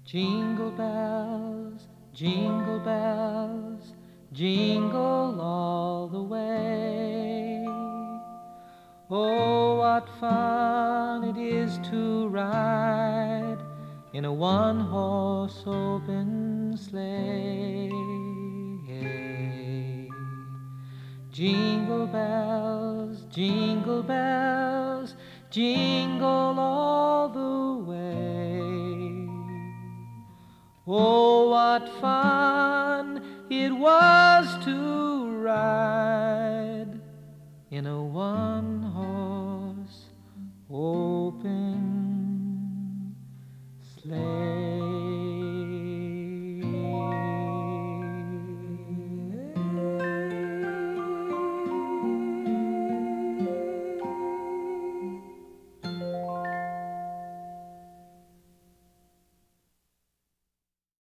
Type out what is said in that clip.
Jingle bells, jingle bells, jingle all the way. Oh, what fun it is to ride in a one-horse open sleigh. Jingle bells, jingle bells, jingle all the way. Oh, what fun it was to ride in a one